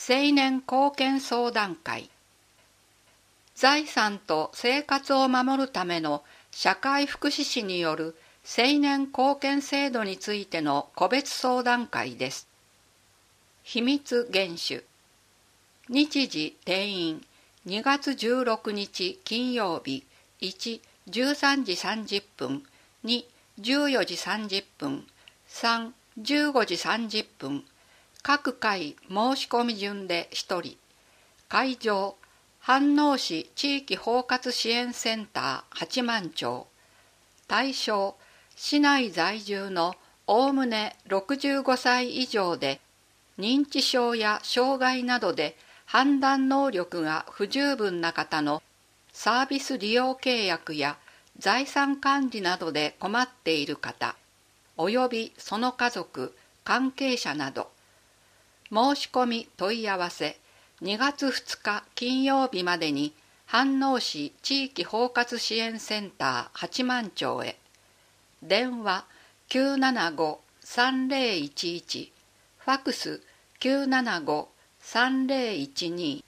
青年貢献相談会。財産と生活を守るための社会福祉士による青年貢献制度についての個別相談会です。秘密厳守。日時定員2月16日金曜日1、13時30分2、14時30分3、15時30分各回申し込み順で1人。会場飯能市地域包括支援センター八幡町。対象市内在住のおおむね65歳以上で認知症や障害などで判断能力が不十分な方のサービス利用契約や財産管理などで困っている方およびその家族関係者など。申し込み問い合わせ2月2日金曜日までに飯能市地域包括支援センター八幡町へ。電話 975-3011 ファクス 975-3012